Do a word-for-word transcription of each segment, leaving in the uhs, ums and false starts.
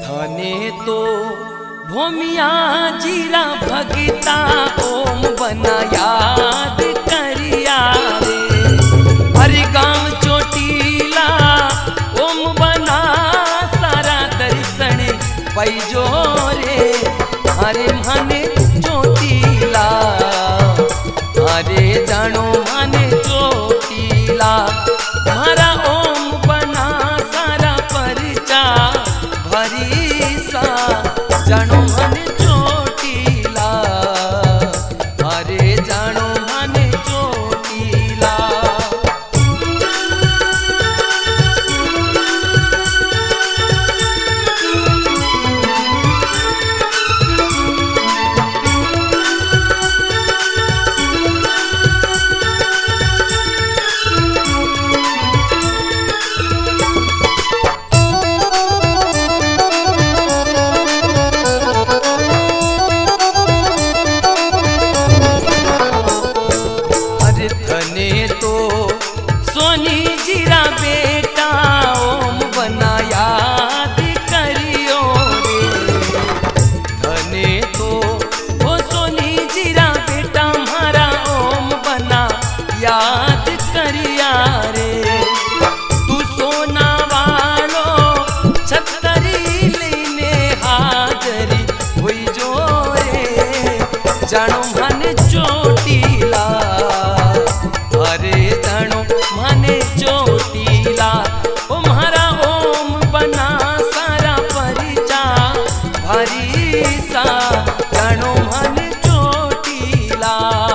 थने तो भूमिया जीरा भगता ओम बना याद करिया रे। हरि गांव चोटीला ओम बना सारा दर्शन पैजो रे। हरे माने चोटीला अरे जानो माने चोटीला मारा ओम बना सारा परिचा भरी सा जानो माने चोटीला अरे जानो माने चोटीला। याद करिया रे तू सोना वालो छतरी लेने हाजरी हुई जो रे। जानो माने चोटीला अरे जानो माने चोटीला ओ मारा ओम बना सारा परिचा भारी सा जानो माने चोटीला।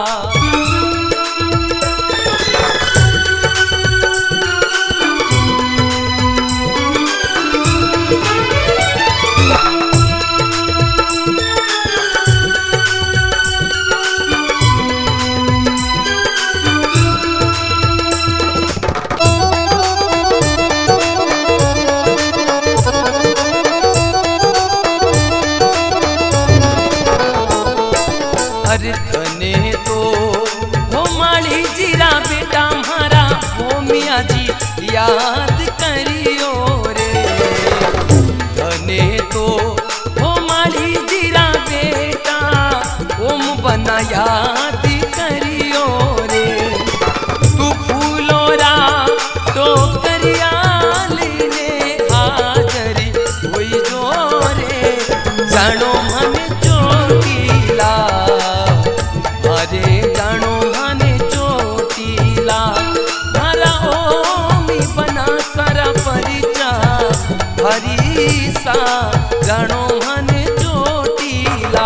अरे थने तो हो माली जीरा बेटा मारा भूमिया जी याद करियो रे। थने तो हो माली जीरा बेटा ओम बना याद करियो रे। तू फूलोरा तो करिया लेने हाजरी हुई जो रे। जानो माने चोटीला अरे जानो माने चोटीला मारा ओमी बना सारा परिचा हरी सा जानो माने चोटीला।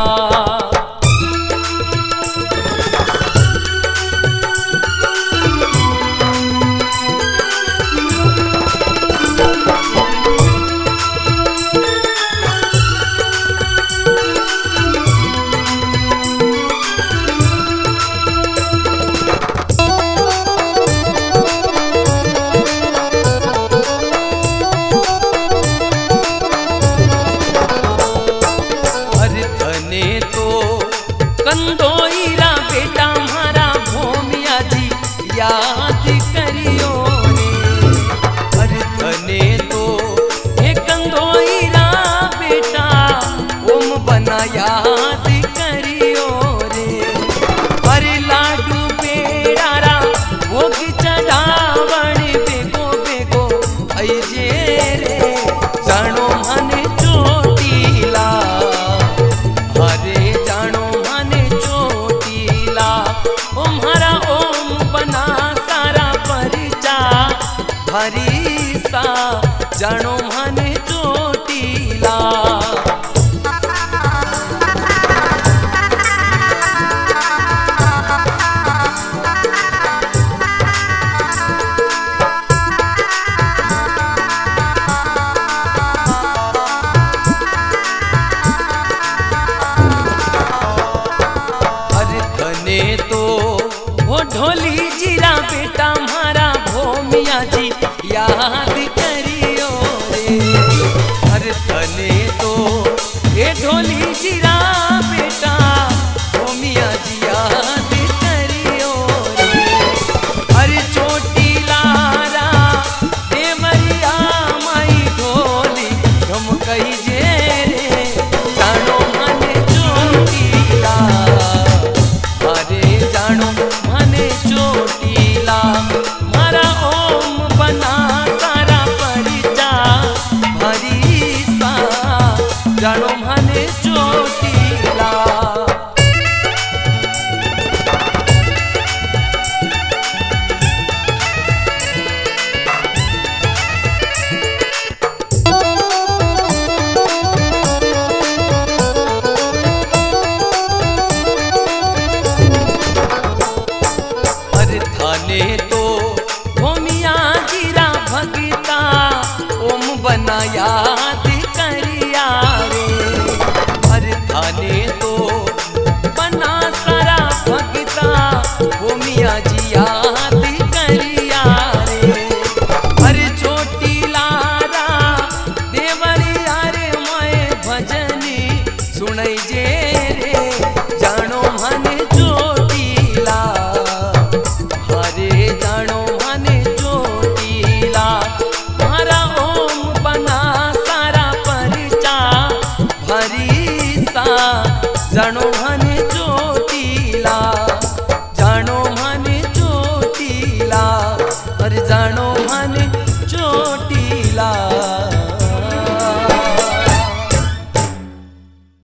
कंदोईरा बेटा मारा भूमिया जी याद करियो रे। अरे थने तो हे कंदोईरा बेटा ओम बना याद करियो रे। अरे लाडू बेड़ारा भोग चढ़ावण बेगो बेगो ऐजे रे। जानो माने चोटीला अरे जानो हरी सा जानो माने चोटीला। अरे थने तो वो ढोली जीरा बेटा मारा भूमिया जी याद करियो रे। हर थने तो ये ढोली जीरा बेटा भूमिया जी याद करियो रे। हर चोटीला रा देवरिया माई ढोली हम कही जे जानो मने चोटीला। अरे थाने तो भूमिया गिरा भगता ओम बना याद करिया रे। अरे थाने तो बना सारा भगता भूमिया जी याद करिया रे। अरे चोटीला रा देवरिया रे मैं भजनी सुनई जे रे जानो मने चोटीला। हरे जानो मने चोटीला मारा ओम बना सारा परिचा भरीसा जानो मने चोटीला जानो मने चोटीला। अरे जानो